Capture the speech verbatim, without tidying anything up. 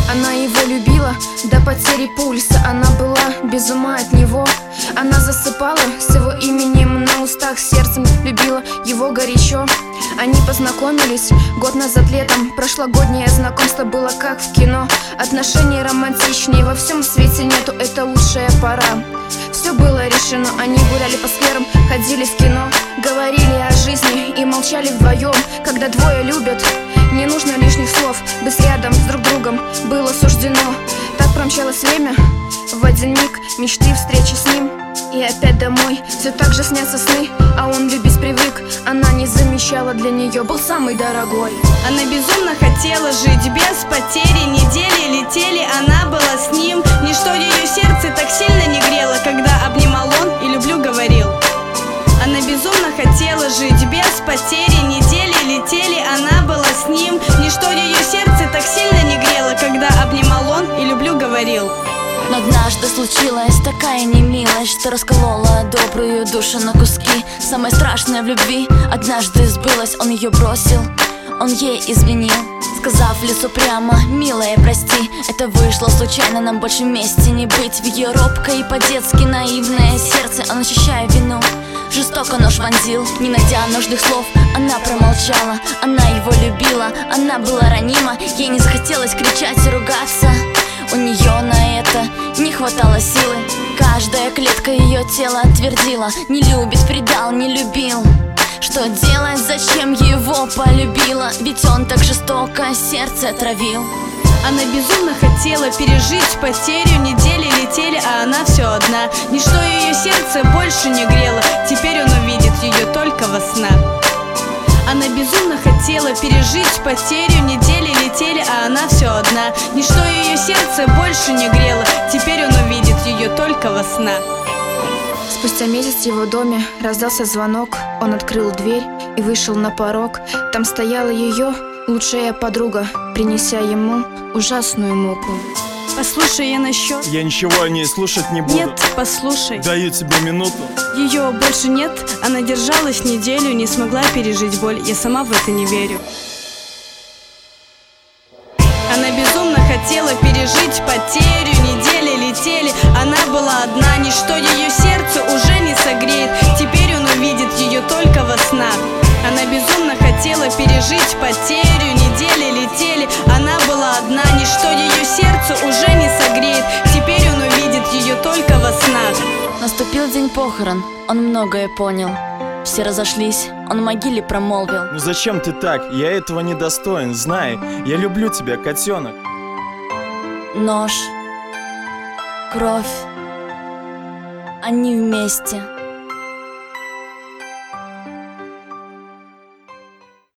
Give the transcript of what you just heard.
Она его любила до потери пульса. Она была без ума от него. Она засыпала с его именем на устах, сердцем любила его горячо. Они познакомились год назад летом. Прошлогоднее знакомство было как в кино. Отношения романтичнее во всем свете нету, это лучшая пора. Все было решено, они гуляли по скверам, ходили в кино, говорили о жизни и молчали вдвоем. Когда двое любят, не нужно лишних слов, быть рядом с друг другом было суждено. Так промчалось время, в один миг мечты, встречи с ним. И опять домой, все так же снятся сны, а он любить привык. Она не замечала, для нее был самый дорогой. Она безумно хотела жить без потери. Недели летели, она была с ним. Ничто ее сердце так сильно не грело, когда обнимал он и люблю говорил. Она безумно хотела жить без потери. Недели летели, она была с ним. Ничто ее сердце так сильно не грело, когда обнимал он и люблю говорил. Но однажды случилась такая немилость, что расколола добрую душу на куски. Самое страшное в любви однажды сбылось. Он ее бросил, он ей изменил, сказав в лицо прямо: милая, прости, это вышло случайно, нам больше вместе не быть. В ее робкое и по-детски наивное сердце он, ощущая вину, жестоко нож вонзил. Не найдя нужных слов, она промолчала. Она его любила, она была ранима. Ей не захотелось кричать и ругаться, у нее на это не хватало силы. Каждая клетка ее тела твердила: не любит, предал, не любил. Что делать, зачем его полюбила? Ведь он так жестоко сердце травил. Она безумно хотела пережить потерю. Недели летели, а она все одна. Ничто ее сердце больше не грело, теперь он увидит ее только во снах. Она безумно хотела пережить потерю. Недели летели, а она все одна. Ничто ее сердце больше не грело, теперь он увидит ее только во снах. Спустя месяц в его доме раздался звонок. Он открыл дверь и вышел на порог. Там стояла ее лучшая подруга, принеся ему ужасную муку. Послушай, я насчет. Я ничего о ней слушать не буду. Нет, послушай. Даю тебе минуту. Ее больше нет. Она держалась неделю, не смогла пережить боль. Я сама в это не верю. Она безумно хотела пережить потерю. Недели летели, она была одна. Ничто ее сердце уже не согреет, теперь он увидит ее только во снах. Она безумно хотела пережить потерю. Недели летели, она была одна. Ничто ее сердце уже не согреет, теперь он увидит ее только во снах. Наступил день похорон, он многое понял. Все разошлись, он в могиле промолвил: ну зачем ты так? Я этого не достоин. Знай, я люблю тебя, котенок. Нож, кровь, они вместе.